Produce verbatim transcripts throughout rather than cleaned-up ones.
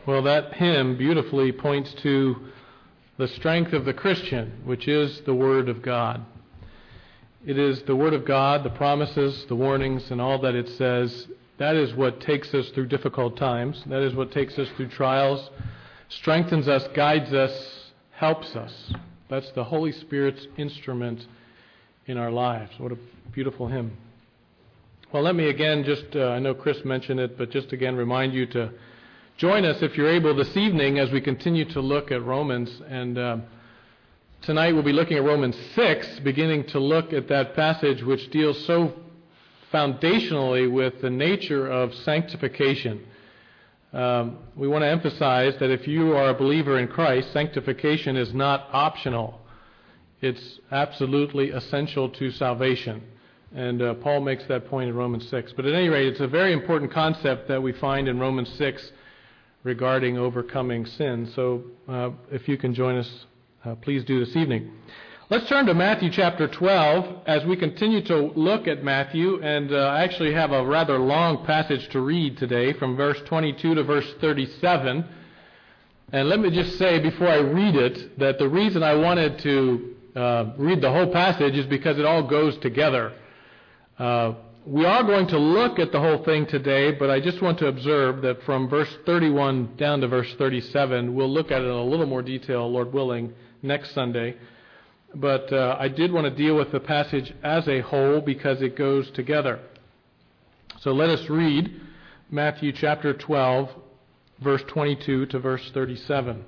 Well, that hymn beautifully points to the strength of the Christian, which is the Word of God. It is the Word of God, the promises, the warnings, and all that it says. That is what takes us through difficult times. That is what takes us through trials, strengthens us, guides us, helps us. That's the Holy Spirit's instrument in our lives. What a beautiful hymn. Well, let me again just, uh, I know Chris mentioned it, but just again remind you to join us if you're able this evening as we continue to look at Romans. And uh, tonight we'll be looking at Romans six, beginning to look at that passage which deals so foundationally with the nature of sanctification. Um, we want to emphasize that if you are a believer in Christ, sanctification is not optional. It's absolutely essential to salvation. And uh, Paul makes that point in Romans six. But at any rate, it's a very important concept that we find in Romans six regarding overcoming sin. So uh, if you can join us, uh, please do this evening. Let's turn to Matthew chapter twelve as we continue to look at Matthew. And uh, I actually have a rather long passage to read today from verse twenty-two to verse thirty-seven. And let me just say before I read it that the reason I wanted to uh, read the whole passage is because it all goes together. Uh, we are going to look at the whole thing today, but I just want to observe that from verse thirty-one down to verse thirty-seven, we'll look at it in a little more detail, Lord willing, next Sunday. But uh, I did want to deal with the passage as a whole because it goes together. So let us read Matthew chapter twelve, verse twenty-two to verse thirty-seven.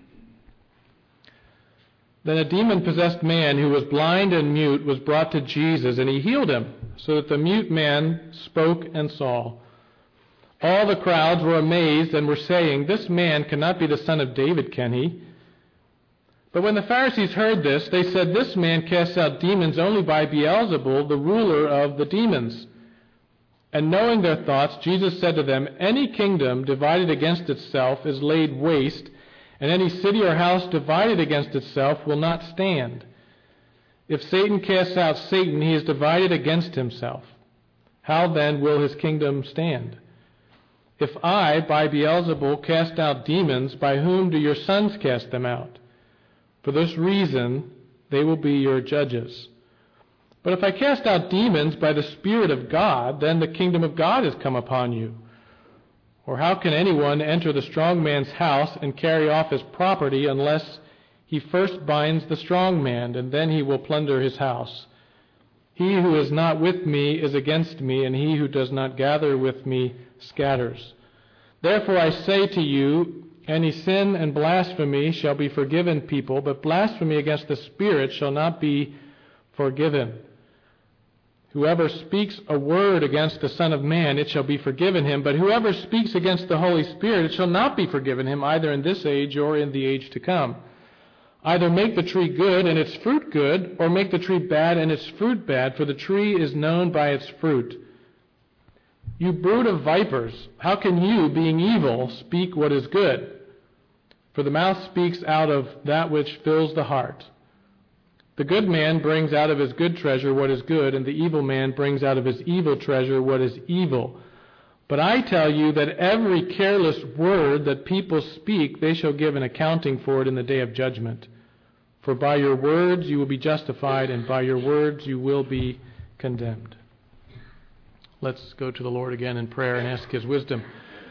Then a demon-possessed man who was blind and mute was brought to Jesus, and he healed him, so that the mute man spoke and saw. All the crowds were amazed and were saying, "This man cannot be the son of David, can he?" But when the Pharisees heard this, they said, "This man casts out demons only by Beelzebul, the ruler of the demons." And knowing their thoughts, Jesus said to them, "Any kingdom divided against itself is laid waste, and any city or house divided against itself will not stand. If Satan casts out Satan, he is divided against himself. How then will his kingdom stand? If I, by Beelzebul, cast out demons, by whom do your sons cast them out? For this reason, they will be your judges. But if I cast out demons by the Spirit of God, then the kingdom of God has come upon you. Or how can anyone enter the strong man's house and carry off his property unless he first binds the strong man, and then he will plunder his house? He who is not with me is against me, and he who does not gather with me scatters. Therefore I say to you, any sin and blasphemy shall be forgiven people, but blasphemy against the Spirit shall not be forgiven. Whoever speaks a word against the Son of Man, it shall be forgiven him. But whoever speaks against the Holy Spirit, it shall not be forgiven him, either in this age or in the age to come. Either make the tree good and its fruit good, or make the tree bad and its fruit bad, for the tree is known by its fruit. You brood of vipers, how can you, being evil, speak what is good? For the mouth speaks out of that which fills the heart. The good man brings out of his good treasure what is good, and the evil man brings out of his evil treasure what is evil. But I tell you that every careless word that people speak, they shall give an accounting for it in the day of judgment. For by your words you will be justified, and by your words you will be condemned. Let's go to the Lord again in prayer and ask his wisdom.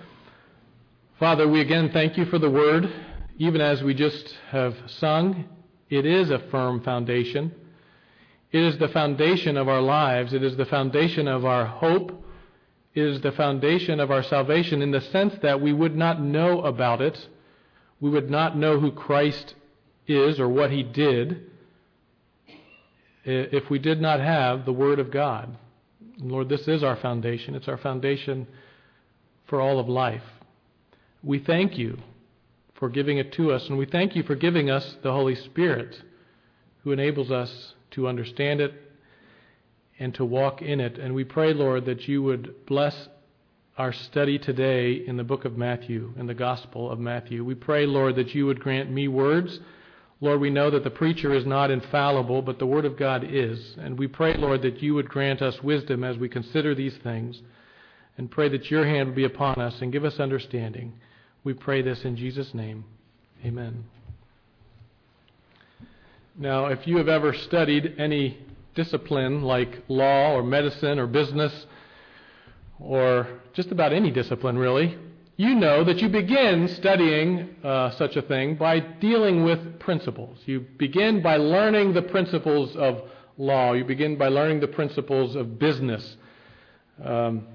Father, we again thank you for the word. Even as we just have sung, it is a firm foundation. It is the foundation of our lives. It is the foundation of our hope. It is the foundation of our salvation in the sense that we would not know about it. We would not know who Christ is or what he did if we did not have the Word of God. Lord, this is our foundation. It's our foundation for all of life. We thank you for giving it to us, and we thank you for giving us the Holy Spirit who enables us to understand it and to walk in it. And we pray, Lord, that you would bless our study today in the book of Matthew, in the Gospel of Matthew. We pray, Lord, that you would grant me words. Lord, we know that the preacher is not infallible, but the Word of God is. And we pray, Lord, that you would grant us wisdom as we consider these things, and pray that your hand would be upon us and give us understanding. We pray this in Jesus' name. Amen. Now, if you have ever studied any discipline like law or medicine or business or just about any discipline really, you know that you begin studying uh, such a thing by dealing with principles. You begin by learning the principles of law. You begin by learning the principles of business. Um,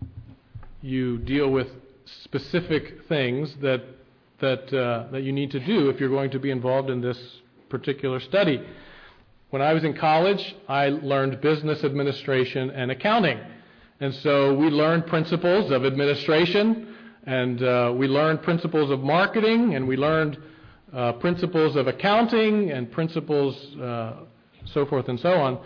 you deal with specific things that that uh, that you need to do if you're going to be involved in this particular study. When I was in college, I learned business administration and accounting. And so we learned principles of administration, and uh, we learned principles of marketing, and we learned uh, principles of accounting, and principles, uh, so forth and so on.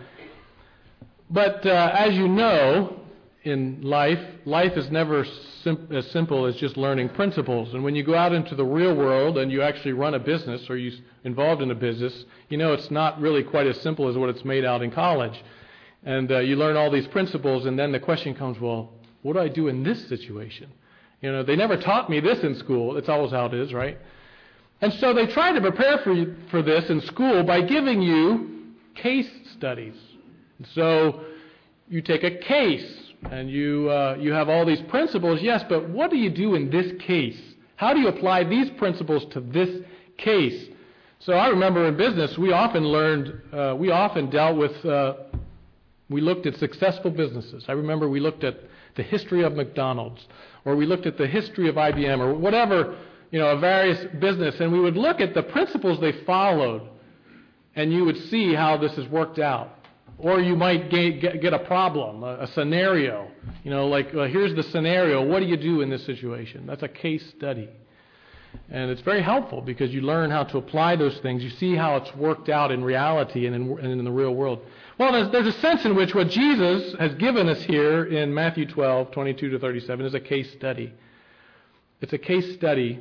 But uh, as you know, in life, life is never sim- as simple as just learning principles. And when you go out into the real world and you actually run a business or you're involved in a business, you know it's not really quite as simple as what it's made out in college. And uh, you learn all these principles, and then the question comes, well, what do I do in this situation? You know, they never taught me this in school. It's always how it is, right? And so they try to prepare for you, for this in school by giving you case studies. So you take a case, and you uh, you have all these principles, yes, but what do you do in this case? How do you apply these principles to this case? So I remember in business, we often learned, uh, we often dealt with, uh, we looked at successful businesses. I remember we looked at the history of McDonald's, or we looked at the history of I B M, or whatever, you know, a various business, and we would look at the principles they followed, and you would see how this has worked out. Or you might get, get a problem, a, a scenario. You know, like, uh, here's the scenario. What do you do in this situation? That's a case study. And it's very helpful because you learn how to apply those things. You see how it's worked out in reality and in, and in the real world. Well, there's, there's a sense in which what Jesus has given us here in Matthew twelve, twenty-two to thirty-seven is a case study. It's a case study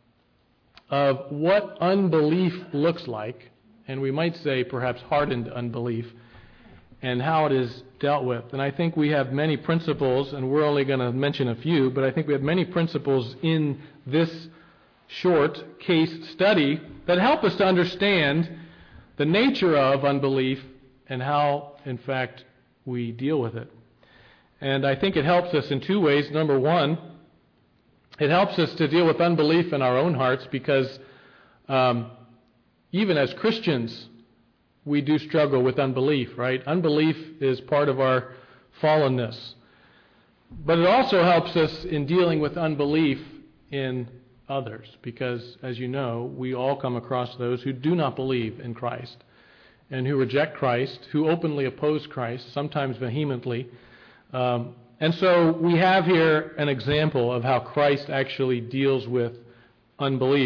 of what unbelief looks like, and we might say perhaps hardened unbelief, and how it is dealt with. And I think we have many principles, and we're only going to mention a few, but I think we have many principles in this short case study that help us to understand the nature of unbelief and how, in fact, we deal with it. And I think it helps us in two ways. Number one, it helps us to deal with unbelief in our own hearts because um, even as Christians, we do struggle with unbelief, right? Unbelief is part of our fallenness. But it also helps us in dealing with unbelief in others because, as you know, we all come across those who do not believe in Christ and who reject Christ, who openly oppose Christ, sometimes vehemently. Um, and so we have here an example of how Christ actually deals with unbelief.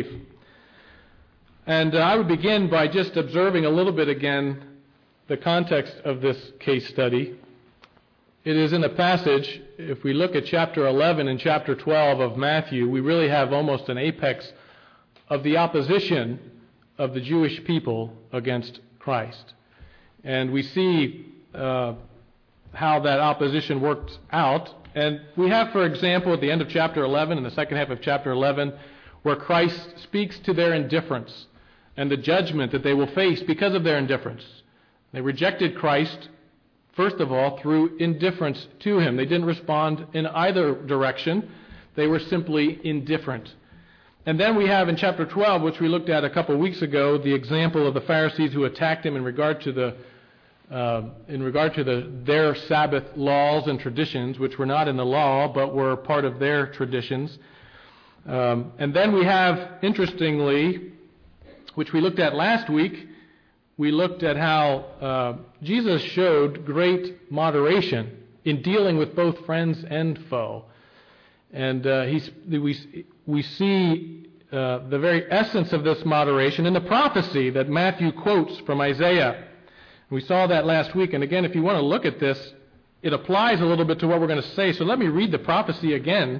And uh, I would begin by just observing a little bit again the context of this case study. It is in a passage, if we look at chapter eleven and chapter twelve of Matthew, we really have almost an apex of the opposition of the Jewish people against Christ. And we see uh, how that opposition worked out. And we have, for example, at the end of chapter eleven, in the second half of chapter eleven, where Christ speaks to their indifference and the judgment that they will face because of their indifference. They rejected Christ, first of all, through indifference to Him. They didn't respond in either direction. They were simply indifferent. And then we have in chapter twelve, which we looked at a couple of weeks ago, the example of the Pharisees who attacked Him in regard to the uh, in regard to the their Sabbath laws and traditions, which were not in the law but were part of their traditions. Um, and then we have, interestingly, which we looked at last week, we looked at how uh, Jesus showed great moderation in dealing with both friends and foe. And uh, he's, we, we see uh, the very essence of this moderation in the prophecy that Matthew quotes from Isaiah. We saw that last week. And again, if you want to look at this, it applies a little bit to what we're going to say. So let me read the prophecy again.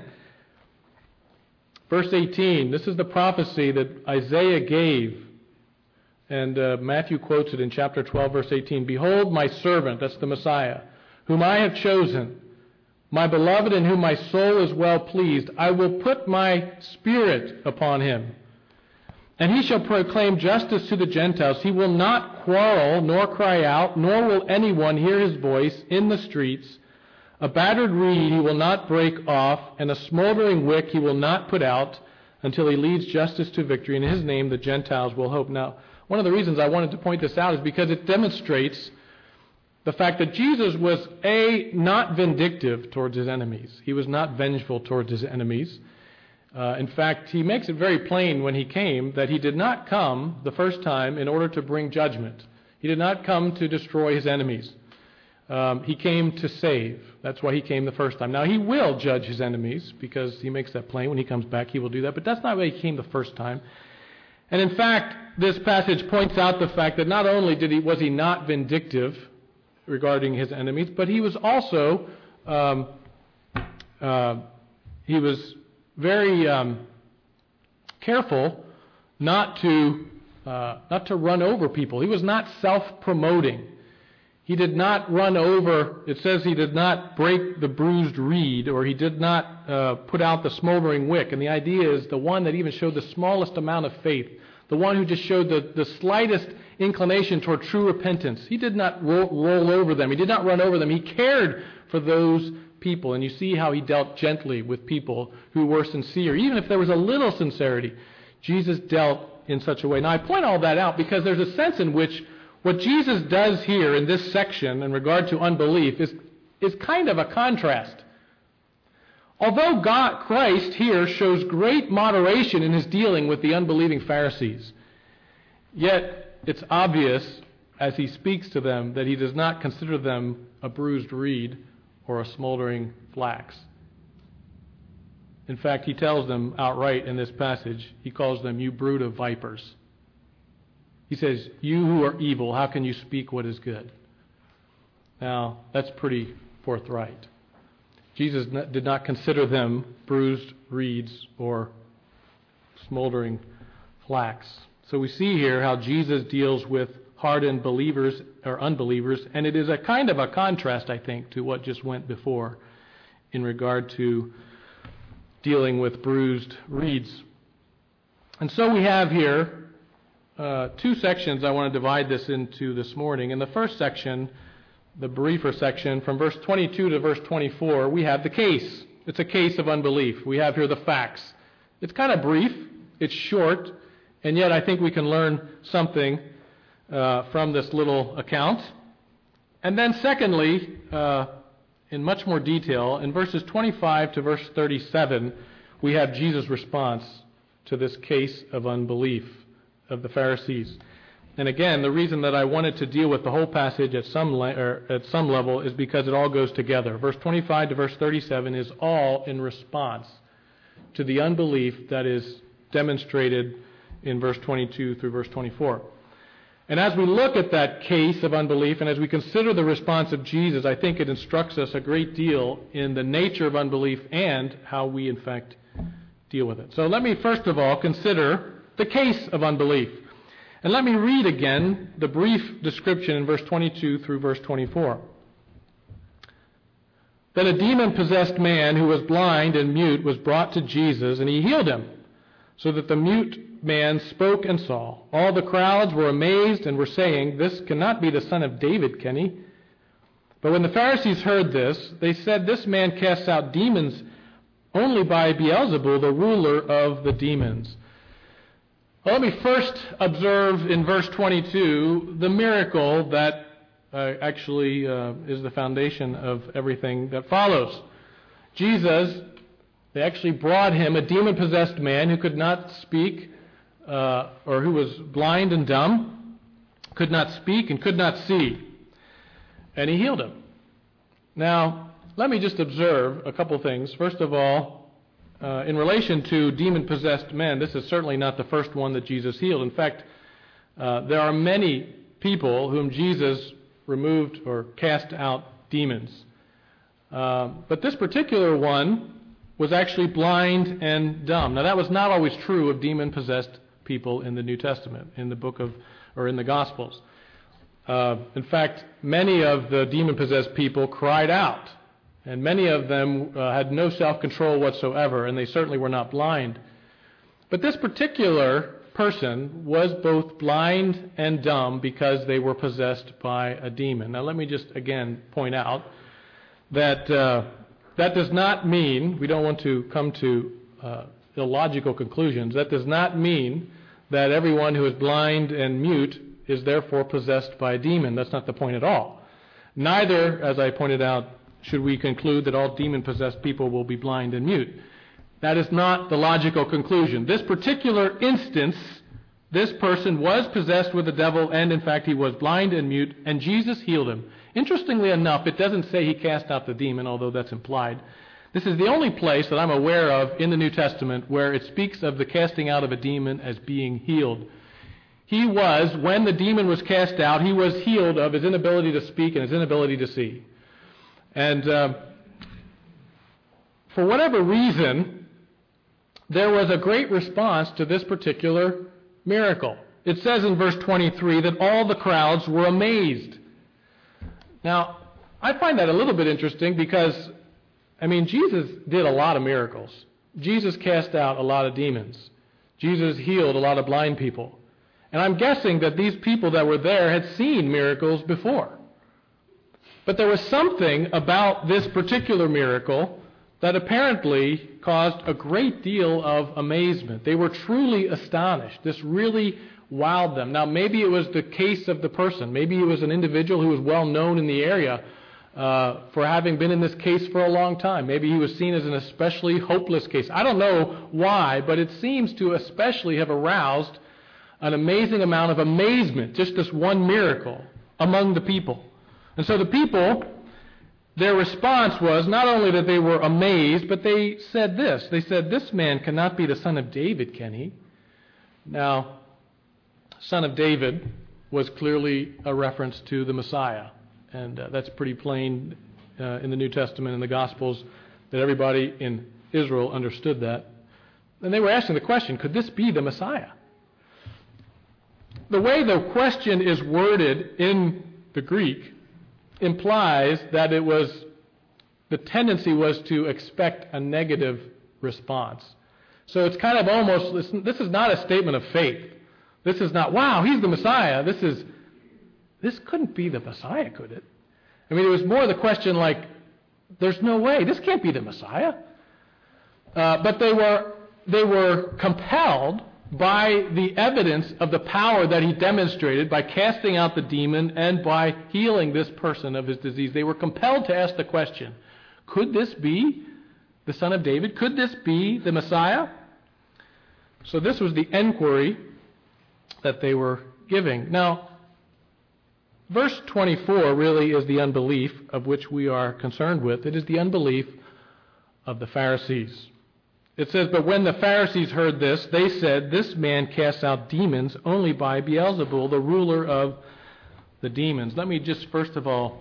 Verse eighteen, this is the prophecy that Isaiah gave. And uh, Matthew quotes it in chapter twelve, verse eighteen. Behold my servant, that's the Messiah, whom I have chosen, my beloved in whom my soul is well pleased. I will put my spirit upon him. And he shall proclaim justice to the Gentiles. He will not quarrel, nor cry out, nor will anyone hear his voice in the streets. A battered reed he will not break off, and a smoldering wick he will not put out, until he leads justice to victory. In his name the Gentiles will hope. Now, one of the reasons I wanted to point this out is because it demonstrates the fact that Jesus was, A, not vindictive towards his enemies. He was not vengeful towards his enemies. Uh, in fact, he makes it very plain when he came that he did not come the first time in order to bring judgment. He did not come to destroy his enemies. Um, he came to save. That's why he came the first time. Now, he will judge his enemies because he makes that plain. When he comes back, he will do that. But that's not why he came the first time. And in fact, this passage points out the fact that not only did he was he not vindictive regarding his enemies, but he was also um, uh, he was very um, careful not to uh, not to run over people. He was not self-promoting. He did not run over. It says he did not break the bruised reed, or he did not uh, put out the smoldering wick. And the idea is the one that even showed the smallest amount of faith, the one who just showed the, the slightest inclination toward true repentance. He did not roll, roll over them. He did not run over them. He cared for those people. And you see how he dealt gently with people who were sincere. Even if there was a little sincerity, Jesus dealt in such a way. Now, I point all that out because there's a sense in which what Jesus does here in this section in regard to unbelief is, is kind of a contrast. Although God, Christ here shows great moderation in his dealing with the unbelieving Pharisees, yet it's obvious as he speaks to them that he does not consider them a bruised reed or a smoldering flax. In fact, he tells them outright in this passage, he calls them, you brood of vipers. He says, you who are evil, how can you speak what is good? Now, that's pretty forthright. Jesus did not consider them bruised reeds or smoldering flax. So we see here how Jesus deals with hardened believers or unbelievers, and it is a kind of a contrast, I think, to what just went before in regard to dealing with bruised reeds. And so we have here uh, two sections I want to divide this into this morning. In the first section, the briefer section, from verse twenty-two to verse twenty-four, we have the case. It's a case of unbelief. We have here the facts. It's kind of brief, it's short, and yet I think we can learn something uh, from this little account. And then secondly, uh, in much more detail, in verses twenty-five to verse thirty-seven, we have Jesus' response to this case of unbelief of the Pharisees. And again, the reason that I wanted to deal with the whole passage at some le- or at some level is because it all goes together. Verse twenty-five to verse thirty-seven is all in response to the unbelief that is demonstrated in verse twenty-two through verse twenty-four. And as we look at that case of unbelief, and as we consider the response of Jesus, I think it instructs us a great deal in the nature of unbelief and how we, in fact, deal with it. So let me first of all consider the case of unbelief. And let me read again the brief description in verse twenty-two through verse twenty-four. Then a demon-possessed man who was blind and mute was brought to Jesus, and he healed him, so that the mute man spoke and saw. All the crowds were amazed and were saying, "This cannot be the son of David, can he?" But when the Pharisees heard this, they said, "This man casts out demons only by Beelzebul, the ruler of the demons." Well, let me first observe in verse twenty-two the miracle that uh, actually uh, is the foundation of everything that follows. Jesus, they actually brought him a demon-possessed man who could not speak, uh, or who was blind and dumb, could not speak and could not see. And he healed him. Now, let me just observe a couple things. First of all, Uh, in relation to demon-possessed men, this is certainly not the first one that Jesus healed. In fact, uh, there are many people whom Jesus removed or cast out demons. Uh, but this particular one was actually blind and dumb. Now, that was not always true of demon-possessed people in the New Testament, in the book of, or in the Gospels. Uh, in fact, many of the demon-possessed people cried out And many of them uh, had no self-control whatsoever, and they certainly were not blind. But this particular person was both blind and dumb because they were possessed by a demon. Now let me just again point out that uh, that does not mean, we don't want to come to uh, illogical conclusions, that does not mean that everyone who is blind and mute is therefore possessed by a demon. That's not the point at all. Neither, as I pointed out, should we conclude that all demon-possessed people will be blind and mute. That is not the logical conclusion. This particular instance, this person was possessed with the devil, and in fact he was blind and mute, and Jesus healed him. Interestingly enough, it doesn't say he cast out the demon, although that's implied. This is the only place that I'm aware of in the New Testament where it speaks of the casting out of a demon as being healed. He was, when the demon was cast out, he was healed of his inability to speak and his inability to see. And uh, for whatever reason, there was a great response to this particular miracle. It says in verse twenty-three that all the crowds were amazed. Now, I find that a little bit interesting because, I mean, Jesus did a lot of miracles. Jesus cast out a lot of demons. Jesus healed a lot of blind people. And I'm guessing that these people that were there had seen miracles before. But there was something about this particular miracle that apparently caused a great deal of amazement. They were truly astonished. This really wowed them. Now, maybe it was the case of the person. Maybe it was an individual who was well known in the area uh, for having been in this case for a long time. Maybe he was seen as an especially hopeless case. I don't know why, but it seems to especially have aroused an amazing amount of amazement, just this one miracle, among the people. And so the people, their response was not only that they were amazed, but they said this. They said, "This man cannot be the son of David, can he?" Now, son of David was clearly a reference to the Messiah. And uh, that's pretty plain uh, in the New Testament and the Gospels that everybody in Israel understood that. And they were asking the question, could this be the Messiah? The way the question is worded in the Greek implies that it was, the tendency was to expect a negative response. So it's kind of almost, this is not a statement of faith. This is not, wow, he's the Messiah. This is, this couldn't be the Messiah, could it? I mean, it was more the question like, there's no way, this can't be the Messiah. Uh, but they were, they were compelled by the evidence of the power that he demonstrated by casting out the demon and by healing this person of his disease. They were compelled to ask the question, could this be the Son of David? Could this be the Messiah? So this was the enquiry that they were giving. Now, verse twenty-four really is the unbelief of which we are concerned with. It is the unbelief of the Pharisees. It says, "But when the Pharisees heard this, they said, 'This man casts out demons only by Beelzebul, the ruler of the demons.'" Let me just first of all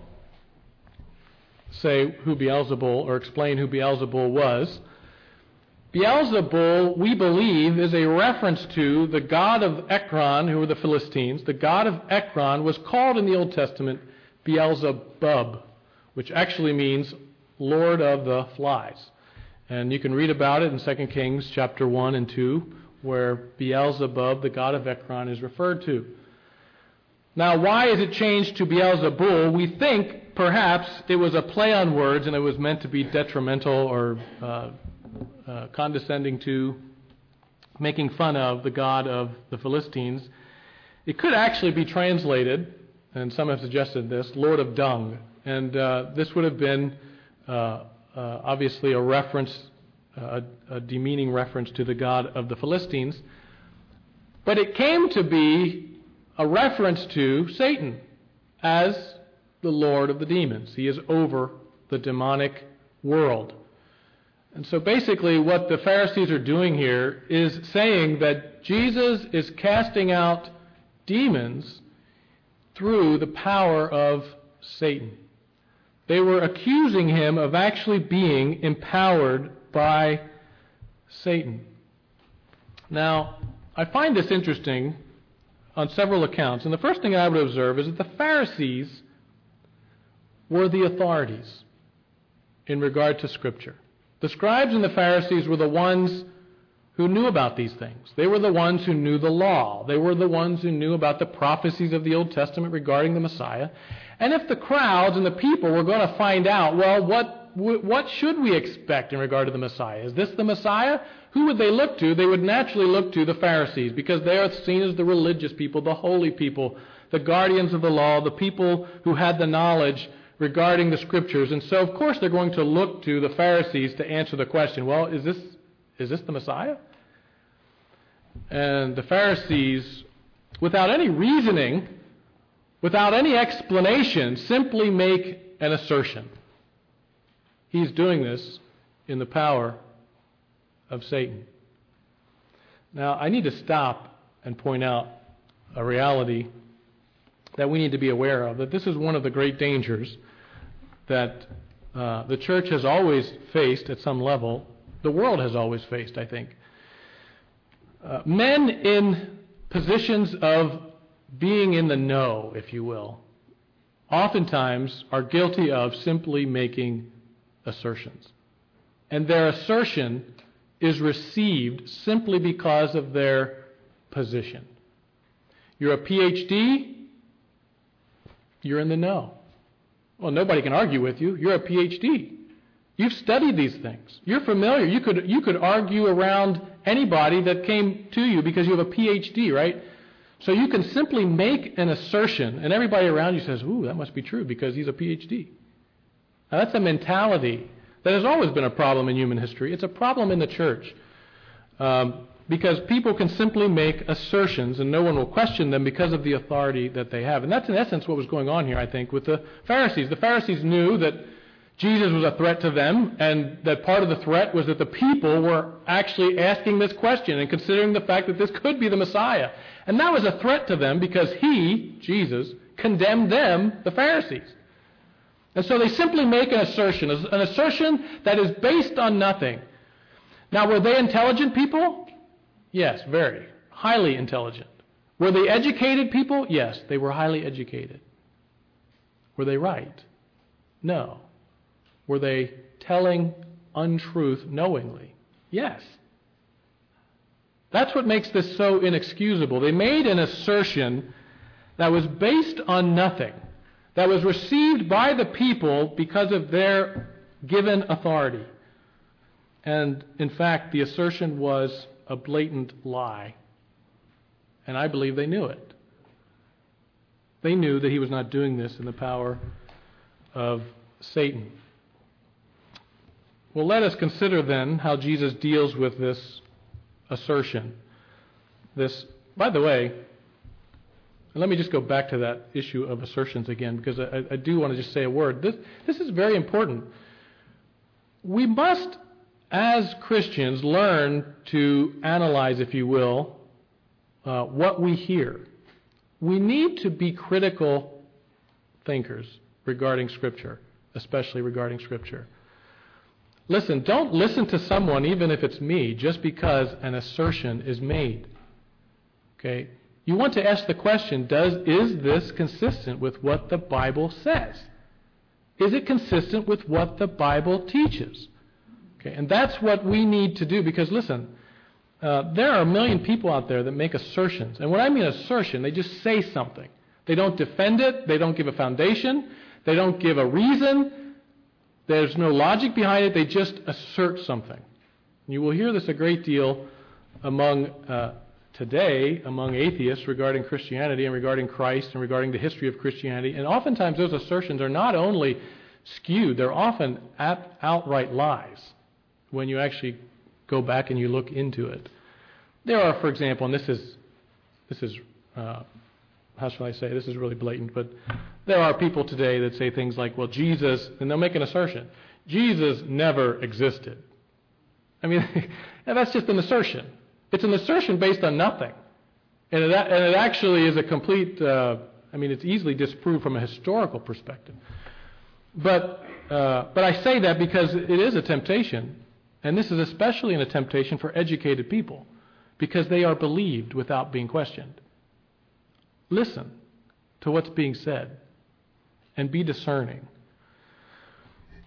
say who Beelzebul, or explain who Beelzebul was. Beelzebul, we believe, is a reference to the god of Ekron, who were the Philistines. The god of Ekron was called in the Old Testament Beelzebub, which actually means Lord of the Flies. And you can read about it in Second Kings chapter one and two, where Beelzebub, the god of Ekron, is referred to. Now, why is it changed to Beelzebul? We think perhaps it was a play on words and it was meant to be detrimental or uh, uh, condescending to, making fun of the god of the Philistines. It could actually be translated, and some have suggested this, Lord of Dung. And uh, this would have been Uh, Uh, obviously a reference, uh, a demeaning reference to the god of the Philistines. But it came to be a reference to Satan as the Lord of the demons. He is over the demonic world. And so basically what the Pharisees are doing here is saying that Jesus is casting out demons through the power of Satan. They were accusing him of actually being empowered by Satan. Now, I find this interesting on several accounts. And the first thing I would observe is that the Pharisees were the authorities. in regard to Scripture. The scribes and the Pharisees were the ones who knew about these things. They were the ones who knew the law. They were the ones who knew about the prophecies of the Old Testament regarding the Messiah. And if the crowds and the people were going to find out, well, what what should we expect in regard to the Messiah? Is this the Messiah? Who would they look to? They would naturally look to the Pharisees, because they are seen as the religious people, the holy people, the guardians of the law, the people who had the knowledge regarding the Scriptures. And so, of course, they're going to look to the Pharisees to answer the question, well, is this is this the Messiah? And the Pharisees, without any reasoning, without any explanation, simply make an assertion. He's doing this in the power of Satan. Now, I need to stop and point out a reality that we need to be aware of, that this is one of the great dangers that uh, the church has always faced at some level. The world has always faced, I think. Uh, men in positions of being in the know, if you will, oftentimes are guilty of simply making assertions. And their assertion is received simply because of their position. You're a P H D, you're in the know. Well, nobody can argue with you. You're a P H D. You've studied these things. You're familiar. You could you could argue around anybody that came to you because you have a P H D, right? So you can simply make an assertion, and everybody around you says, ooh, that must be true because he's a P H D. Now, that's a mentality that has always been a problem in human history. It's a problem in the church um, because people can simply make assertions and no one will question them because of the authority that they have. And that's in essence what was going on here, I think, with the Pharisees. The Pharisees knew that Jesus was a threat to them, and that part of the threat was that the people were actually asking this question and considering the fact that this could be the Messiah. And that was a threat to them because he, Jesus, condemned them, the Pharisees. And so they simply make an assertion, an assertion that is based on nothing. Now, were they intelligent people? Yes, very. Highly intelligent. Were they educated people? Yes, they were highly educated. Were they right? No. Were they telling untruth knowingly? Yes. That's what makes this so inexcusable. They made an assertion that was based on nothing, that was received by the people because of their given authority. And in fact, the assertion was a blatant lie. And I believe they knew it. They knew that he was not doing this in the power of Satan. Well, let us consider then how Jesus deals with this assertion. This, by the way, and let me just go back to that issue of assertions again, because I, I do want to just say a word. This, this is very important. We must, as Christians, learn to analyze, if you will, uh, what we hear. We need to be critical thinkers regarding Scripture, especially regarding Scripture. Listen, don't listen to someone, even if it's me, just because an assertion is made. Okay? You want to ask the question, does is this consistent with what the Bible says? Is it consistent with what the Bible teaches? Okay, and that's what we need to do, because listen, uh, there are a million people out there that make assertions. And when I mean assertion, they just say something. They don't defend it. They don't give a foundation. They don't give a reason. There's no logic behind it. They just assert something. You will hear this a great deal among uh, today, among atheists regarding Christianity and regarding Christ and regarding the history of Christianity. And oftentimes those assertions are not only skewed, they're often at outright lies when you actually go back and you look into it. There are, for example, and this is, this is uh, how shall I say, this is really blatant, but there are people today that say things like, well, Jesus, and they'll make an assertion, Jesus never existed. I mean, that's just an assertion. It's an assertion based on nothing. And it, and it actually is a complete, uh, I mean, it's easily disproved from a historical perspective. But, uh, but I say that because it is a temptation, and this is especially a temptation for educated people, because they are believed without being questioned. Listen to what's being said and be discerning.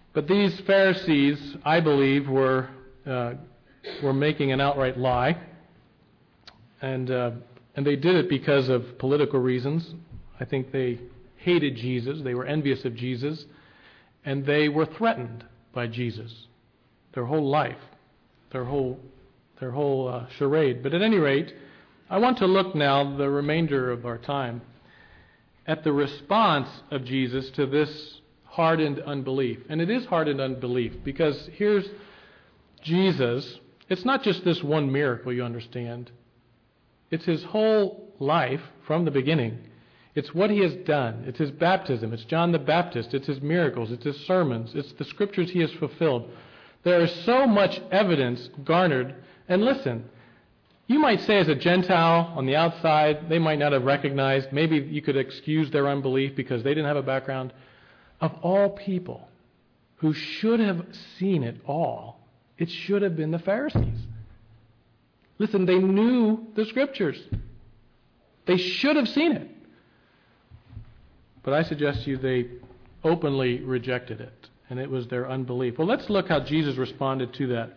But these Pharisees, I believe, were uh, were making an outright lie, and uh, and they did it because of political reasons. I think they hated Jesus, they were envious of Jesus, and they were threatened by Jesus their whole life, their whole their whole uh, charade. But at any rate, I want to look now, the remainder of our time, at the response of Jesus to this hardened unbelief. And it is hardened unbelief because here's Jesus. It's not just this one miracle, you understand. It's his whole life from the beginning. It's what he has done. It's his baptism. It's John the Baptist. It's his miracles. It's his sermons. It's the scriptures he has fulfilled. There is so much evidence garnered. And listen, you might say as a Gentile on the outside, they might not have recognized. Maybe you could excuse their unbelief because they didn't have a background. Of all people who should have seen it all, it should have been the Pharisees. Listen, they knew the scriptures. They should have seen it. But I suggest to you they openly rejected it, and it was their unbelief. Well, let's look how Jesus responded to that.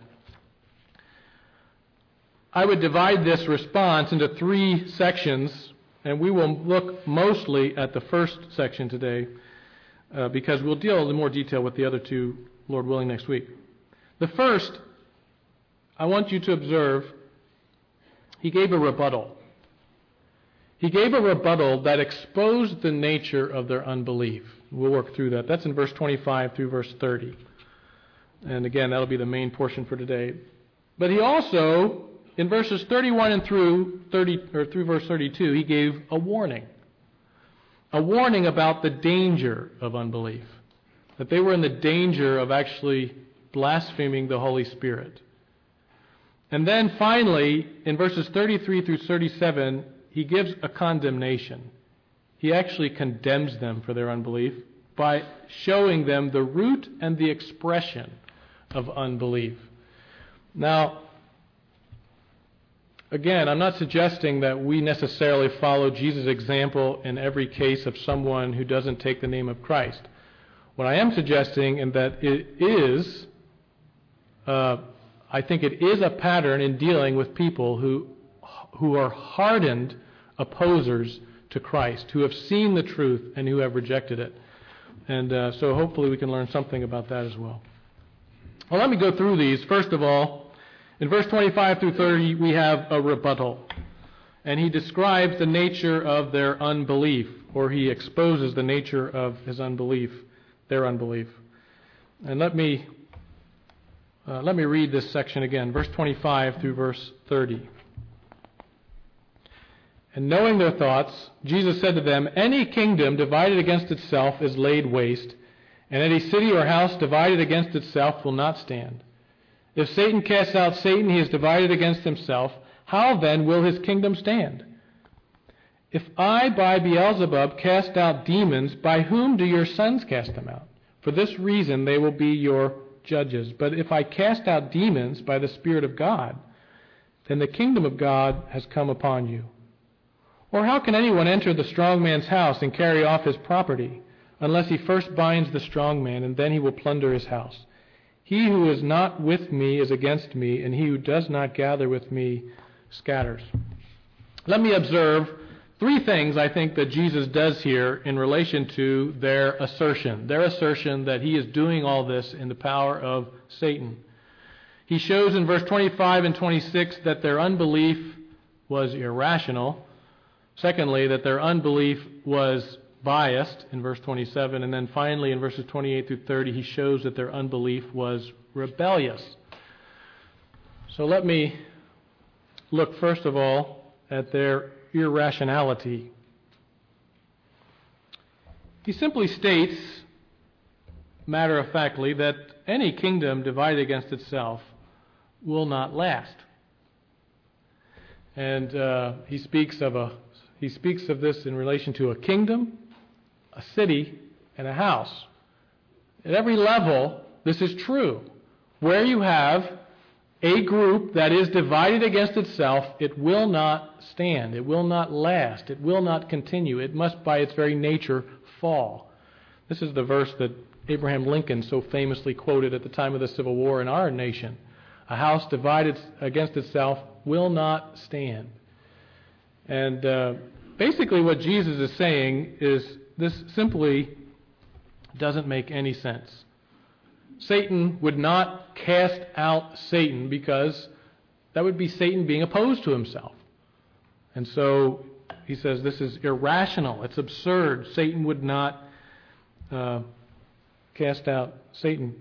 I would divide this response into three sections, and we will look mostly at the first section today uh, because we'll deal in more detail with the other two, Lord willing, next week. The first, I want you to observe, he gave a rebuttal. He gave a rebuttal that exposed the nature of their unbelief. We'll work through that. That's in verse twenty-five through verse thirty. And again, that'll be the main portion for today. But he also, in verses thirty-one and through thirty or through verse thirty-two, he gave a warning. A warning about the danger of unbelief. That they were in the danger of actually blaspheming the Holy Spirit. And then finally, in verses thirty-three through thirty-seven, he gives a condemnation. He actually condemns them for their unbelief by showing them the root and the expression of unbelief. Now, again, I'm not suggesting that we necessarily follow Jesus' example in every case of someone who doesn't take the name of Christ. What I am suggesting is that it is, uh, I think it is a pattern in dealing with people who who are hardened opposers to Christ, who have seen the truth and who have rejected it. And uh, so hopefully we can learn something about that as well. Well, let me go through these. First of all, in verse twenty-five through thirty, we have a rebuttal. And he describes the nature of their unbelief, or he exposes the nature of his unbelief, their unbelief. And let me, uh, let me read this section again, verse twenty-five through verse thirty. And knowing their thoughts, Jesus said to them, any kingdom divided against itself is laid waste, and any city or house divided against itself will not stand. If Satan casts out Satan, he is divided against himself. How then will his kingdom stand? If I by Beelzebub cast out demons, by whom do your sons cast them out? For this reason they will be your judges. But if I cast out demons by the Spirit of God, then the kingdom of God has come upon you. Or how can anyone enter the strong man's house and carry off his property, unless he first binds the strong man, and then he will plunder his house? He who is not with me is against me, and he who does not gather with me scatters. Let me observe three things I think that Jesus does here in relation to their assertion, their assertion that he is doing all this in the power of Satan. He shows in verse twenty-five and twenty-six that their unbelief was irrational. Secondly, that their unbelief was biased in verse twenty-seven. And then finally, in verses twenty-eight through thirty, he shows that their unbelief was rebellious. So let me look first of all at their irrationality. He simply states, matter-of-factly, that any kingdom divided against itself will not last. And uh, he speaks of a He speaks of this in relation to a kingdom, a city, and a house. At every level, this is true. Where you have a group that is divided against itself, it will not stand. It will not last. It will not continue. It must, by its very nature, fall. This is the verse that Abraham Lincoln so famously quoted at the time of the Civil War in our nation. A house divided against itself will not stand. And uh, basically what Jesus is saying is this simply doesn't make any sense. Satan would not cast out Satan because that would be Satan being opposed to himself. And so he says this is irrational. It's absurd. Satan would not uh, cast out Satan.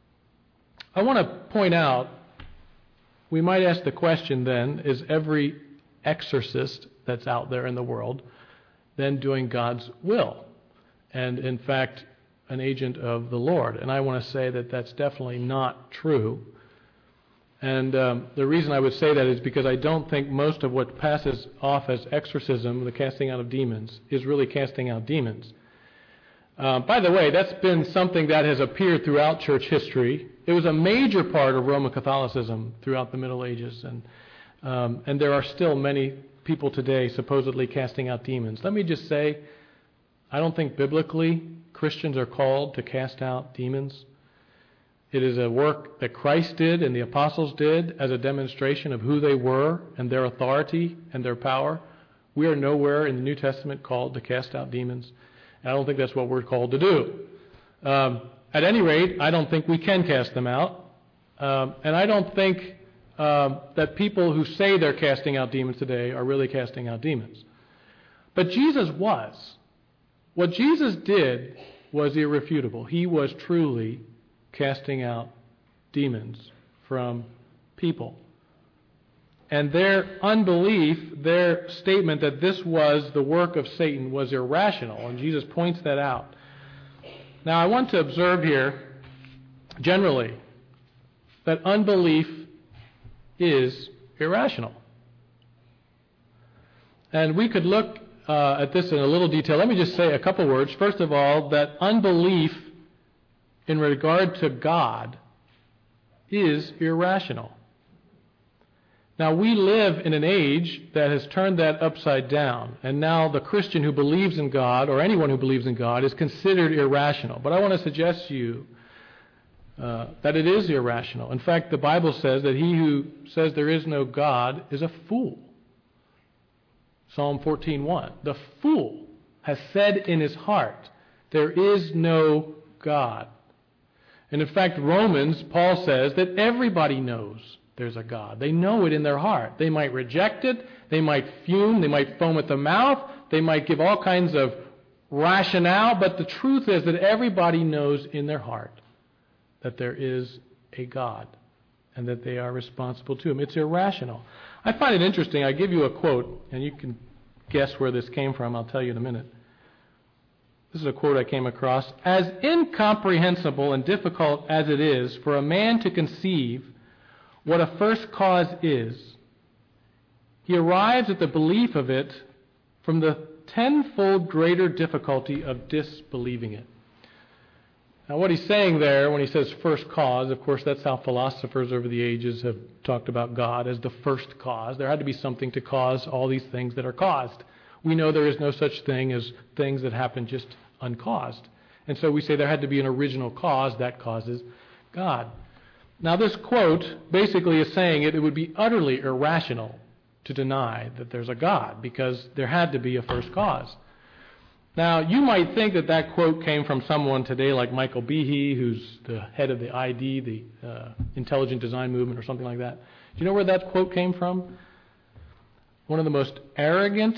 I want to point out, we might ask the question then, is every exorcist that's out there in the world then doing God's will? And in fact, an agent of the Lord. And I want to say that that's definitely not true. And um, the reason I would say that is because I don't think most of what passes off as exorcism, the casting out of demons, is really casting out demons. Uh, by the way, that's been something that has appeared throughout church history. It was a major part of Roman Catholicism throughout the Middle Ages. And, um, and there are still many people today supposedly casting out demons. Let me just say, I don't think biblically Christians are called to cast out demons. It is a work that Christ did and the apostles did as a demonstration of who they were and their authority and their power. We are nowhere in the New Testament called to cast out demons. And I don't think that's what we're called to do. Um, at any rate, I don't think we can cast them out. Um, and I don't think um, that people who say they're casting out demons today are really casting out demons. But Jesus was. What Jesus did was irrefutable. He was truly casting out demons from people. And their unbelief, their statement that this was the work of Satan was irrational, and Jesus points that out. Now I want to observe here, generally, that unbelief is irrational. And we could look uh, at this in a little detail. Let me just say a couple words. First of all, that unbelief in regard to God is irrational. Now, we live in an age that has turned that upside down, and now the Christian who believes in God, or anyone who believes in God, is considered irrational. But I want to suggest to you uh, that it is irrational. In fact, the Bible says that he who says there is no God is a fool. Psalm fourteen one. The fool has said in his heart, there is no God. And in fact, Romans, Paul says that everybody knows there's a God. They know it in their heart. They might reject it. They might fume. They might foam at the mouth. They might give all kinds of rationale. But the truth is that everybody knows in their heart that there is a God and that they are responsible to him. It's irrational. I find it interesting. I give you a quote, and you can guess where this came from. I'll tell you in a minute. This is a quote I came across. As incomprehensible and difficult as it is for a man to conceive what a first cause is, he arrives at the belief of it from the tenfold greater difficulty of disbelieving it. Now what he's saying there when he says first cause, of course that's how philosophers over the ages have talked about God as the first cause. There had to be something to cause all these things that are caused. We know there is no such thing as things that happen just uncaused. And so we say there had to be an original cause that causes God. Now this quote basically is saying it, it would be utterly irrational to deny that there's a God because there had to be a first cause. Now you might think that that quote came from someone today like Michael Behe, who's the head of the I D, the uh, Intelligent Design Movement or something like that. Do you know where that quote came from? One of the most arrogant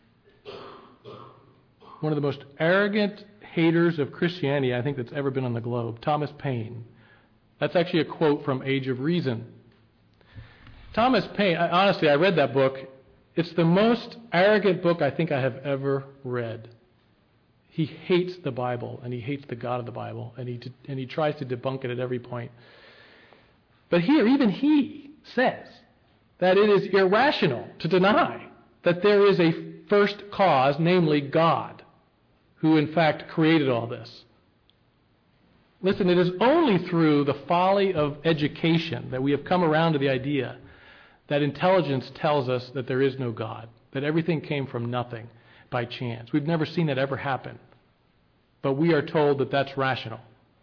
One of the most arrogant haters of Christianity I think that's ever been on the globe, Thomas Paine. That's actually a quote from Age of Reason. Thomas Paine, I, honestly, I read that book. It's the most arrogant book I think I have ever read. He hates the Bible, and he hates the God of the Bible, and he and he tries to debunk it at every point. But here, even he says that it is irrational to deny that there is a first cause, namely God, who in fact created all this. Listen, it is only through the folly of education that we have come around to the idea that intelligence tells us that there is no God, that everything came from nothing by chance. We've never seen that ever happen. But we are told that that's rational.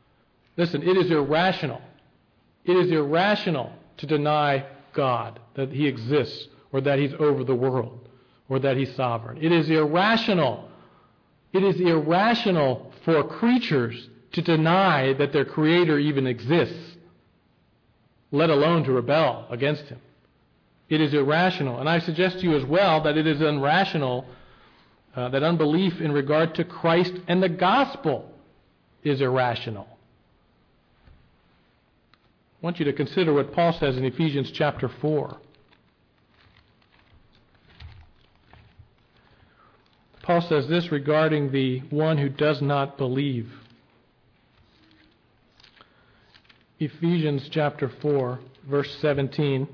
Listen, it is irrational. It is irrational to deny God, that he exists, or that he's over the world, or that he's sovereign. It is irrational. It is irrational for creatures to deny that their Creator even exists, let alone to rebel against him. It is irrational. And I suggest to you as well that it is irrational, uh, that unbelief in regard to Christ and the gospel is irrational. I want you to consider what Paul says in Ephesians chapter four. Paul says this regarding the one who does not believe. Ephesians chapter four, verse seventeen.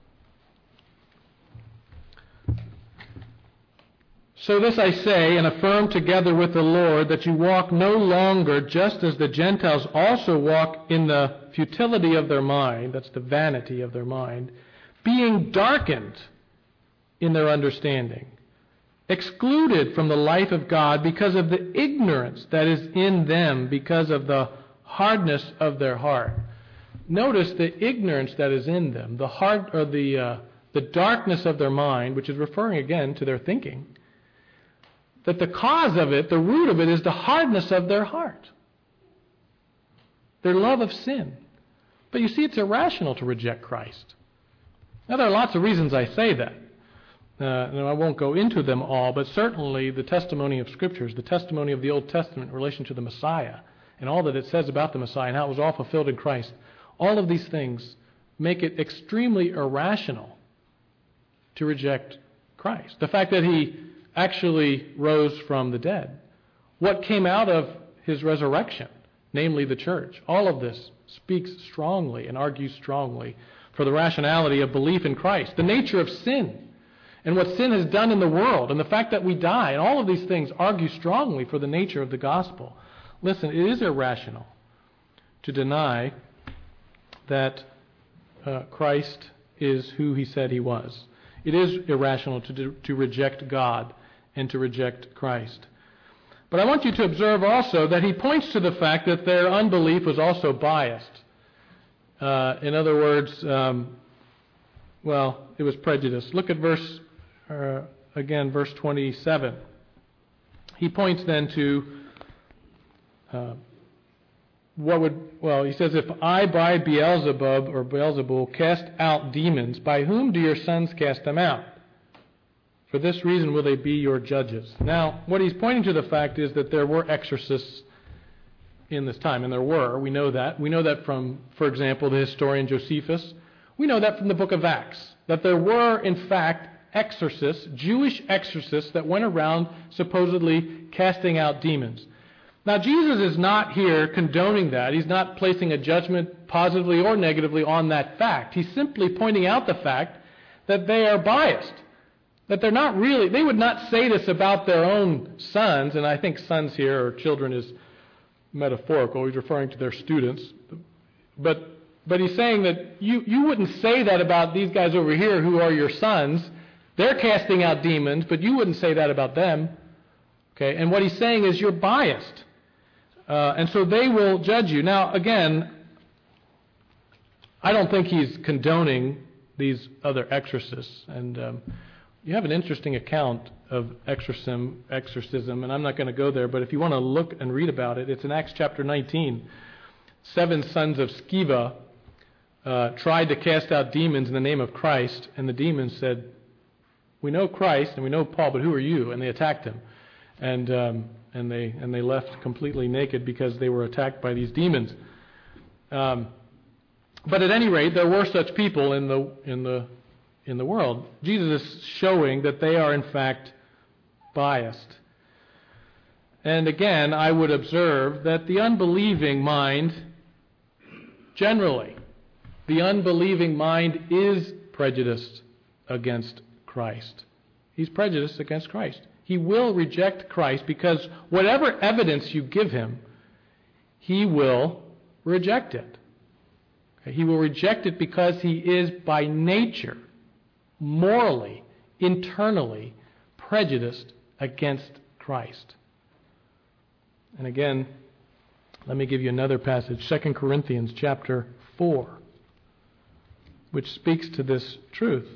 So this I say and affirm together with the Lord, that you walk no longer just as the Gentiles also walk in the futility of their mind, that's the vanity of their mind, being darkened in their understanding, excluded from the life of God because of the ignorance that is in them, because of the hardness of their heart. Notice the ignorance that is in them, the hard or the uh, the darkness of their mind, which is referring again to their thinking. That the cause of it, the root of it, is the hardness of their heart, their love of sin. But you see, it's irrational to reject Christ. Now, there are lots of reasons I say that. Uh, and I won't go into them all, but certainly the testimony of Scriptures, the testimony of the Old Testament in relation to the Messiah, and all that it says about the Messiah and how it was all fulfilled in Christ, all of these things make it extremely irrational to reject Christ. The fact that he actually rose from the dead, what came out of his resurrection, namely the church, all of this speaks strongly and argues strongly for the rationality of belief in Christ, the nature of sin, and what sin has done in the world, and the fact that we die, and all of these things argue strongly for the nature of the gospel. Listen, it is irrational to deny that uh, Christ is who he said he was. It is irrational to, do, to reject God and to reject Christ. But I want you to observe also that he points to the fact that their unbelief was also biased. Uh, in other words, um, well, it was prejudiced. Look at verse, uh, again, verse twenty-seven. He points then to uh, what would, well, he says, if I by Beelzebub or Beelzebul cast out demons, by whom do your sons cast them out? For this reason will they be your judges. Now, what he's pointing to the fact is that there were exorcists in this time, and there were. We know that. We know that from, for example, the historian Josephus. We know that from the book of Acts, that there were, in fact, exorcists, Jewish exorcists that went around supposedly casting out demons. Now, Jesus is not here condoning that. He's not placing a judgment positively or negatively on that fact. He's simply pointing out the fact that they are biased. That they're not really, they would not say this about their own sons, and I think sons here, or children, is metaphorical. He's referring to their students. But but he's saying that you, you wouldn't say that about these guys over here who are your sons. They're casting out demons, but you wouldn't say that about them. Okay, and what he's saying is you're biased. Uh, and so they will judge you. Now, again, I don't think he's condoning these other exorcists. And um, you have an interesting account of exorcism, exorcism, and I'm not going to go there, but if you want to look and read about it, it's in Acts chapter nineteen. Seven sons of Sceva uh, tried to cast out demons in the name of Christ, and the demons said, we know Christ and we know Paul, but who are you? And they attacked him. And um, and they and they left completely naked because they were attacked by these demons. Um, but at any rate, there were such people in the in the in the world. Jesus is showing that they are in fact biased. And again, I would observe that the unbelieving mind, generally, the unbelieving mind is prejudiced against Christ. He's prejudiced against Christ. He will reject Christ because whatever evidence you give him, he will reject it. He will reject it because he is by nature, morally, internally prejudiced against Christ. And again, Let me give you another passage, Second Corinthians chapter four, which speaks to this truth.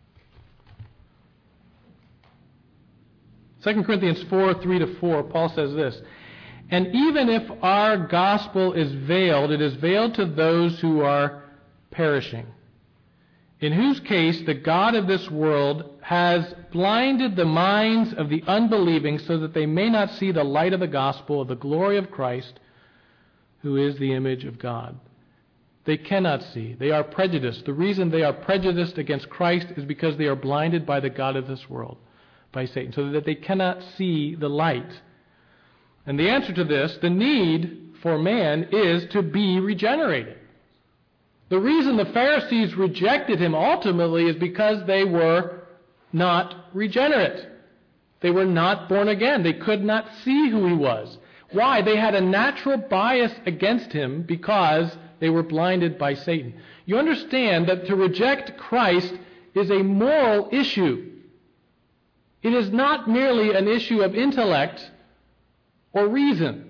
Second Corinthians four, three to four, Paul says this, "And even if our gospel is veiled, it is veiled to those who are perishing, in whose case the God of this world has blinded the minds of the unbelieving so that they may not see the light of the gospel of the glory of Christ, who is the image of God." They cannot see. They are prejudiced. The reason they are prejudiced against Christ is because they are blinded by the God of this world, by Satan, so that they cannot see the light. And the answer to this, the need for man, is to be regenerated. The reason the Pharisees rejected him ultimately is because they were not regenerate. They were not born again. They could not see who he was. Why? They had a natural bias against him because they were blinded by Satan. You understand that to reject Christ is a moral issue. It is not merely an issue of intellect or reason.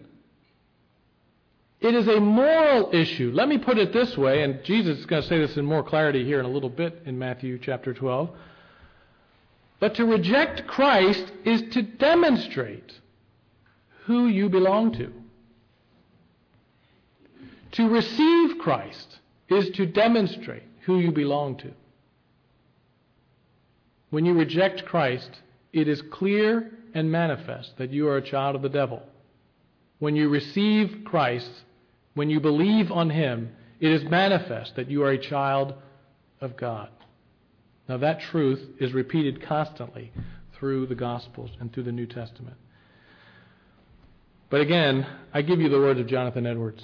It is a moral issue. Let me put it this way, and Jesus is going to say this in more clarity here in a little bit in Matthew chapter twelve. But to reject Christ is to demonstrate who you belong to. To receive Christ is to demonstrate who you belong to. When you reject Christ, it is clear and manifest that you are a child of the devil. When you receive Christ, when you believe on him, it is manifest that you are a child of God. Now that truth is repeated constantly through the Gospels and through the New Testament. But again, I give you the words of Jonathan Edwards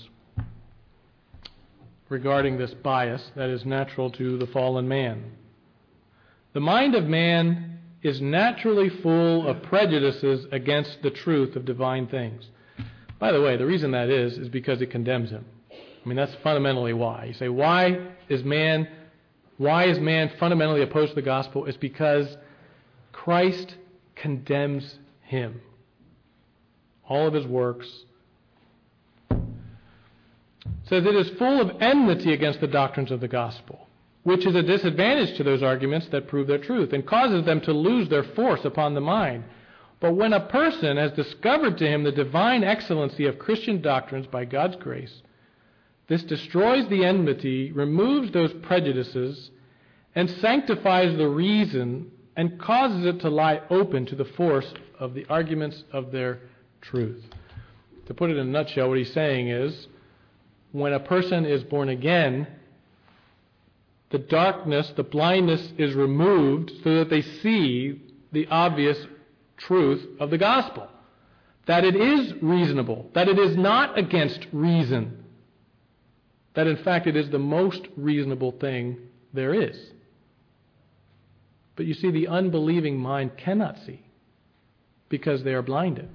regarding this bias that is natural to the fallen man. "The mind of man is naturally full of prejudices against the truth of divine things." By the way, the reason that is, is because it condemns him. I mean, that's fundamentally why. You say, why is man, why is man fundamentally opposed to the gospel? It's because Christ condemns him. All of his works. It says it is full of enmity against the doctrines of the gospel, which is a disadvantage to those arguments that prove their truth and causes them to lose their force upon the mind. But when a person has discovered to him the divine excellency of Christian doctrines by God's grace, this destroys the enmity, removes those prejudices, and sanctifies the reason and causes it to lie open to the force of the arguments of their truth. To put it in a nutshell, what he's saying is, when a person is born again, the darkness, the blindness is removed so that they see the obvious truth of the gospel. That it is reasonable, that it is not against reason, that in fact it is the most reasonable thing there is. But you see, the unbelieving mind cannot see because they are blinded.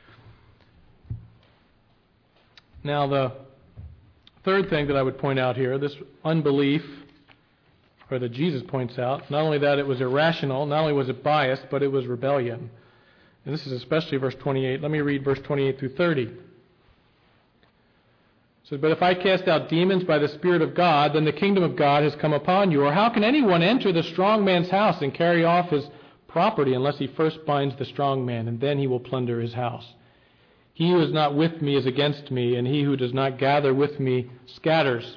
Now, the third thing that I would point out here, this unbelief, or that Jesus points out, not only that it was irrational, not only was it biased, but it was rebellion. And this is especially verse twenty-eight. Let me read verse twenty-eight through thirty. It says, "But if I cast out demons by the Spirit of God, then the kingdom of God has come upon you. Or how can anyone enter the strong man's house and carry off his property unless he first binds the strong man, and then he will plunder his house? He who is not with me is against me, and he who does not gather with me scatters."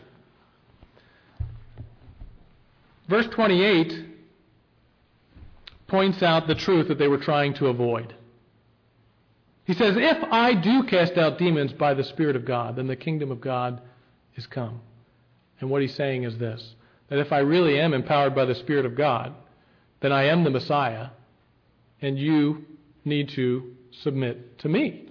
Verse twenty-eight points out the truth that they were trying to avoid. He says, if I do cast out demons by the Spirit of God, then the kingdom of God is come. And what he's saying is this, that if I really am empowered by the Spirit of God, then I am the Messiah, and you need to submit to me.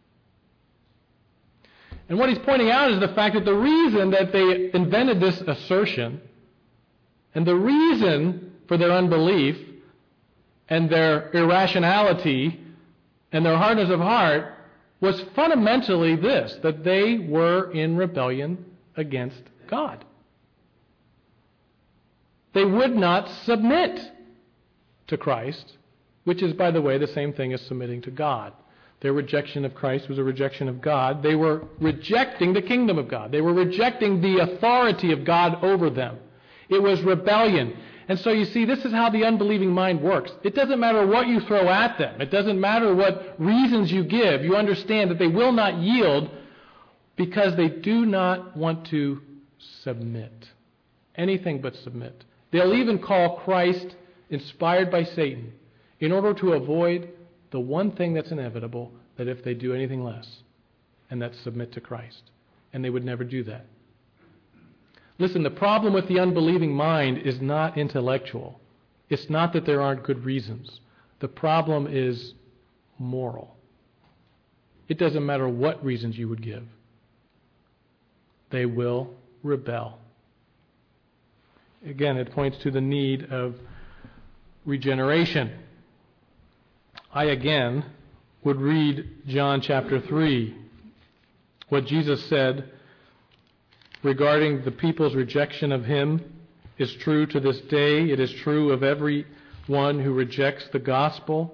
And what he's pointing out is the fact that the reason that they invented this assertion, and the reason for their unbelief, and their irrationality, and their hardness of heart, was fundamentally this, that they were in rebellion against God. They would not submit to Christ, which is, by the way, the same thing as submitting to God. Their rejection of Christ was a rejection of God. They were rejecting the kingdom of God. They were rejecting the authority of God over them. It was rebellion. And so you see, this is how the unbelieving mind works. It doesn't matter what you throw at them. It doesn't matter what reasons you give. You understand that they will not yield because they do not want to submit. Anything but submit. They'll even call Christ inspired by Satan in order to avoid the one thing that's inevitable, that if they do anything less, and that's submit to Christ. And they would never do that. Listen, the problem with the unbelieving mind is not intellectual. It's not that there aren't good reasons. The problem is moral. It doesn't matter what reasons you would give. They will rebel. Again, it points to the need of regeneration. I again would read John chapter three, what Jesus said regarding the people's rejection of him is true to this day. It is true of every one who rejects the gospel.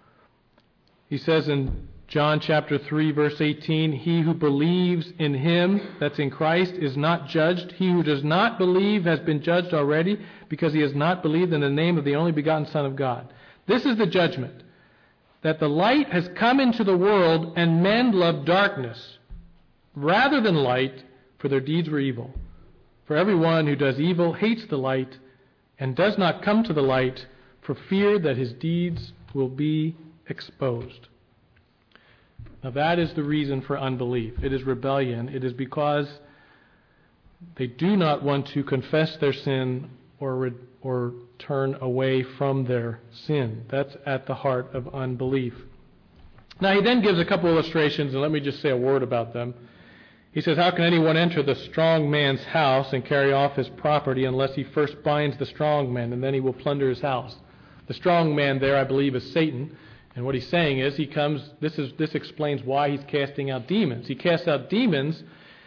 He says in John chapter three, verse eighteen, he who believes in him, that's in Christ, is not judged. He who does not believe has been judged already because he has not believed in the name of the only begotten Son of God. This is the judgment, that the light has come into the world, and men love darkness rather than light, for their deeds were evil. For everyone who does evil hates the light and does not come to the light for fear that his deeds will be exposed. Now that is the reason for unbelief. It is rebellion. It is because they do not want to confess their sin or re- or turn away from their sin. That's at the heart of unbelief. Now he then gives a couple illustrations, and let me just say a word about them. He says, how can anyone enter the strong man's house and carry off his property unless he first binds the strong man, and then he will plunder his house? The strong man there, I believe, is Satan. And what he's saying is, he comes, this is this explains why he's casting out demons. He casts out demons.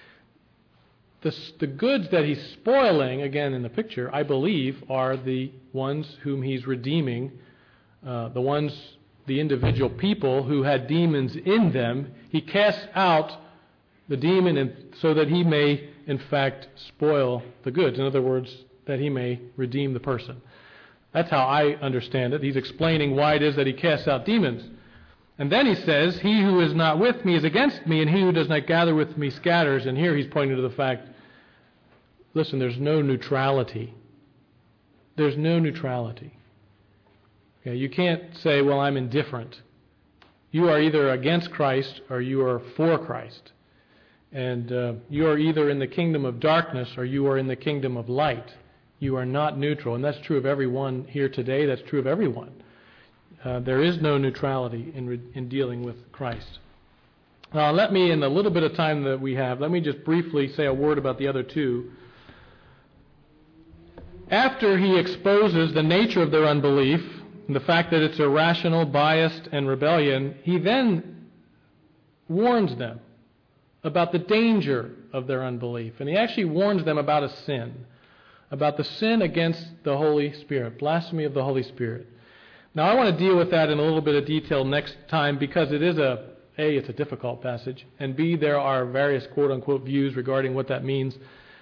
The, the goods that he's spoiling, again in the picture, I believe, are the ones whom he's redeeming, uh, the ones, the individual people who had demons in them. He casts out the demon and so that he may, in fact, spoil the goods. In other words, that he may redeem the person. That's how I understand it. He's explaining why it is that he casts out demons. And then he says, he who is not with me is against me, and he who does not gather with me scatters. And here he's pointing to the fact, listen, there's no neutrality. There's no neutrality. Okay, you can't say, well, I'm indifferent. You are either against Christ or you are for Christ. And uh, you are either in the kingdom of darkness or you are in the kingdom of light. You are not neutral. And that's true of everyone here today. That's true of everyone. Uh, there is no neutrality in, re- in dealing with Christ. Now, let me, in the little bit of time that we have, let me just briefly say a word about the other two. After he exposes the nature of their unbelief, and the fact that it's irrational, biased, and rebellion, he then warns them about the danger of their unbelief. And he actually warns them about a sin, about the sin against the Holy Spirit, blasphemy of the Holy Spirit. Now, I want to deal with that in a little bit of detail next time because it is a, A, it's a difficult passage, and B, there are various quote-unquote views regarding what that means.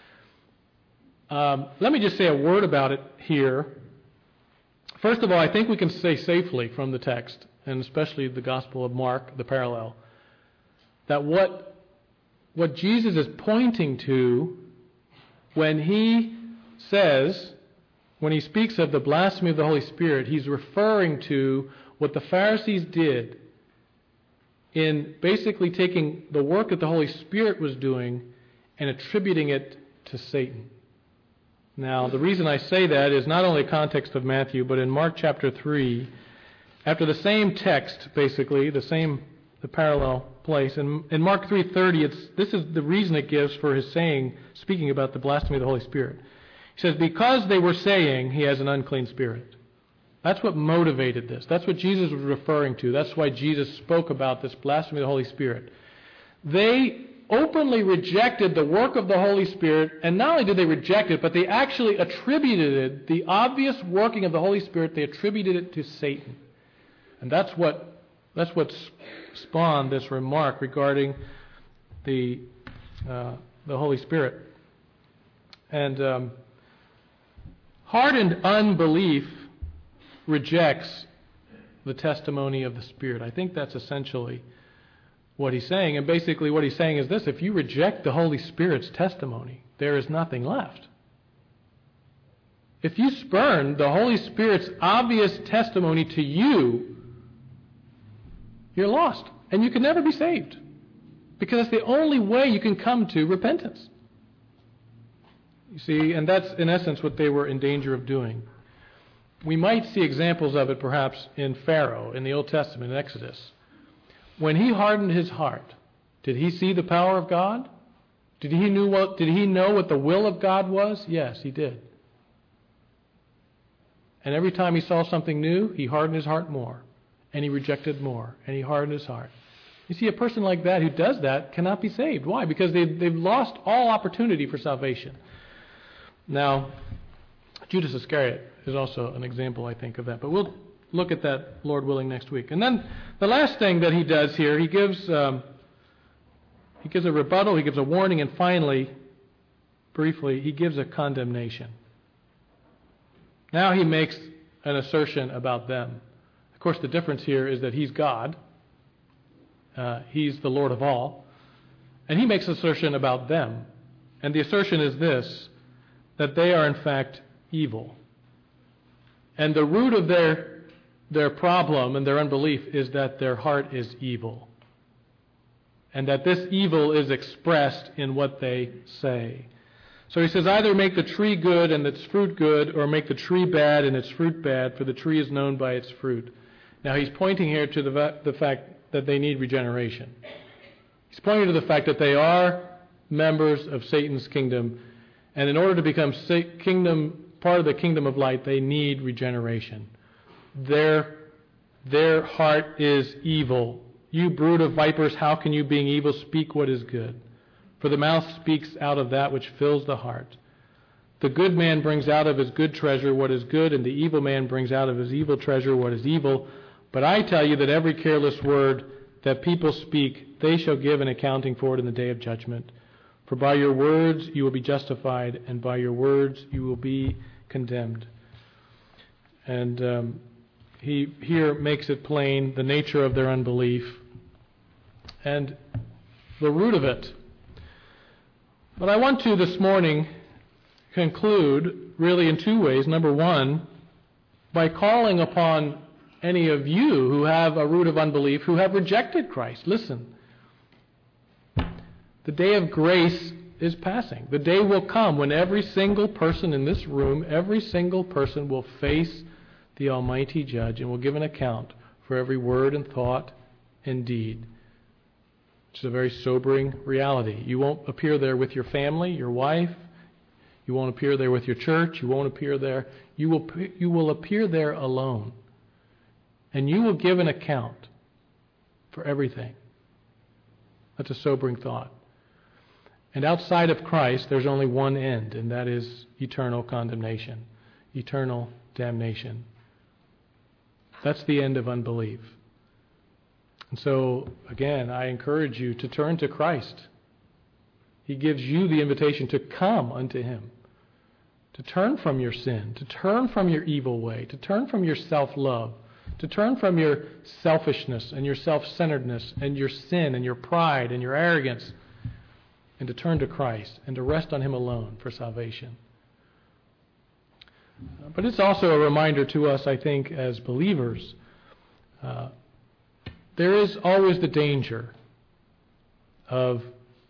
Um, let me just say a word about it here. First of all, I think we can say safely from the text, and especially the Gospel of Mark, the parallel, that what what Jesus is pointing to when he says, when he speaks of the blasphemy of the Holy Spirit, he's referring to what the Pharisees did in basically taking the work that the Holy Spirit was doing and attributing it to Satan. Now, the reason I say that is not only context of Matthew, but in Mark chapter three, after the same text, basically, the same, the parallel place, in, in Mark three thirty, it's, this is the reason it gives for his saying, speaking about the blasphemy of the Holy Spirit. He says, because they were saying he has an unclean spirit. That's what motivated this. That's what Jesus was referring to. That's why Jesus spoke about this blasphemy of the Holy Spirit. They openly rejected the work of the Holy Spirit, and not only did they reject it, but they actually attributed it, the obvious working of the Holy Spirit, they attributed it to Satan. And that's what That's what spawned this remark regarding the uh, the Holy Spirit. And um, hardened unbelief rejects the testimony of the Spirit. I think that's essentially what he's saying. And basically what he's saying is this: if you reject the Holy Spirit's testimony, there is nothing left. If you spurn the Holy Spirit's obvious testimony to you, you're lost. And you can never be saved. Because it's the only way you can come to repentance. You see, and that's in essence what they were in danger of doing. We might see examples of it perhaps in Pharaoh in the Old Testament, in Exodus. When he hardened his heart, did he see the power of God? Did he knew what, did he know what the will of God was? Yes, he did. And every time he saw something new, he hardened his heart more. And he rejected more. And he hardened his heart. You see, a person like that who does that cannot be saved. Why? Because they've, they've lost all opportunity for salvation. Now, Judas Iscariot is also an example, I think, of that. But we'll look at that, Lord willing, next week. And then the last thing that he does here, he gives, um, he gives a rebuttal, he gives a warning, and finally, briefly, he gives a condemnation. Now he makes an assertion about them. Of course, the difference here is that he's God. Uh, he's the Lord of all. And he makes an assertion about them. And the assertion is this: that they are in fact evil. And the root of their, their problem and their unbelief is that their heart is evil. And that this evil is expressed in what they say. So he says, either make the tree good and its fruit good, or make the tree bad and its fruit bad, for the tree is known by its fruit. Now he's pointing here to the, the fact that they need regeneration. He's pointing to the fact that they are members of Satan's kingdom, and in order to become kingdom, part of the kingdom of light, they need regeneration. Their, their heart is evil. You brood of vipers, how can you, being evil, speak what is good? For the mouth speaks out of that which fills the heart. The good man brings out of his good treasure what is good, and the evil man brings out of his evil treasure what is evil. But I tell you that every careless word that people speak, they shall give an accounting for it in the day of judgment. For by your words you will be justified, and by your words you will be condemned. And um, he here makes it plain the nature of their unbelief and the root of it. But I want to this morning conclude really in two ways. Number one, by calling upon any of you who have a root of unbelief, who have rejected Christ. Listen, the day of grace is passing. The day will come when every single person in this room, every single person will face the Almighty Judge and will give an account for every word and thought and deed. It's a very sobering reality. You won't appear there with your family, your wife. You won't appear there with your church. You won't appear there. You will, you will appear there alone. And you will give an account for everything. That's a sobering thought. And outside of Christ, there's only one end, and that is eternal condemnation, eternal damnation. That's the end of unbelief. And so, again, I encourage you to turn to Christ. He gives you the invitation to come unto Him, to turn from your sin, to turn from your evil way, to turn from your self-love, to turn from your selfishness and your self-centeredness and your sin and your pride and your arrogance, and to turn to Christ and to rest on Him alone for salvation. But it's also a reminder to us, I think, as believers, uh, there is always the danger of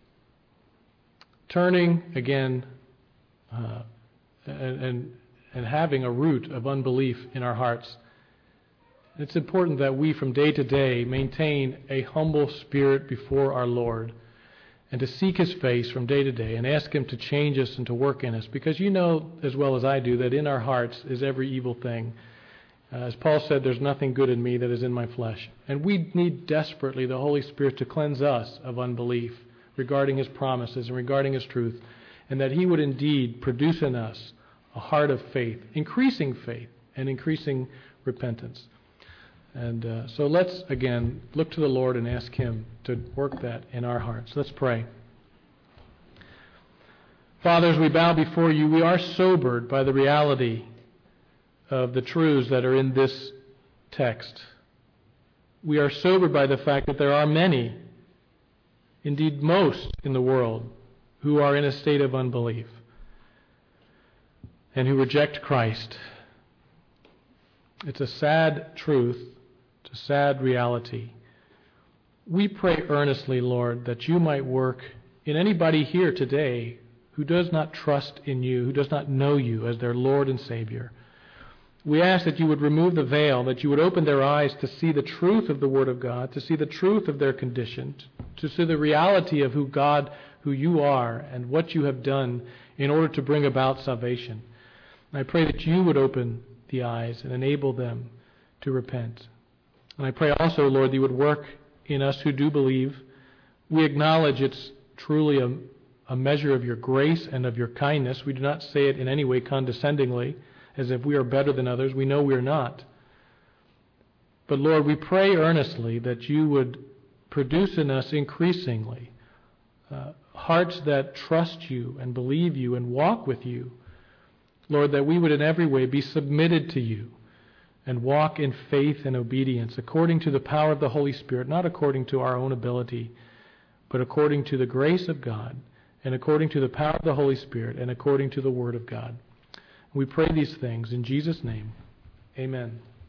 turning again uh, and, and, and having a root of unbelief in our hearts. It's important that we from day to day maintain a humble spirit before our Lord and to seek His face from day to day and ask Him to change us and to work in us, because you know as well as I do that in our hearts is every evil thing. Uh, as Paul said, there's nothing good in me that is in my flesh. And we need desperately the Holy Spirit to cleanse us of unbelief regarding His promises and regarding His truth, and that He would indeed produce in us a heart of faith, increasing faith and increasing repentance. And uh, so let's, again, look to the Lord and ask Him to work that in our hearts. Let's pray. Father, as we bow before you, we are sobered by the reality of the truths that are in this text. We are sobered by the fact that there are many, indeed most in the world, who are in a state of unbelief and who reject Christ. It's a sad truth. It's a sad reality. We pray earnestly, Lord, that you might work in anybody here today who does not trust in you, who does not know you as their Lord and Savior. We ask that you would remove the veil, that you would open their eyes to see the truth of the Word of God, to see the truth of their condition, to see the reality of who God, who you are, and what you have done in order to bring about salvation. And I pray that you would open the eyes and enable them to repent. And I pray also, Lord, that you would work in us who do believe. We acknowledge it's truly a, a measure of your grace and of your kindness. We do not say it in any way condescendingly, as if we are better than others. We know we are not. But Lord, we pray earnestly that you would produce in us increasingly uh, hearts that trust you and believe you and walk with you. Lord, that we would in every way be submitted to you and walk in faith and obedience according to the power of the Holy Spirit, not according to our own ability, but according to the grace of God and according to the power of the Holy Spirit and according to the Word of God. We pray these things in Jesus' name. Amen.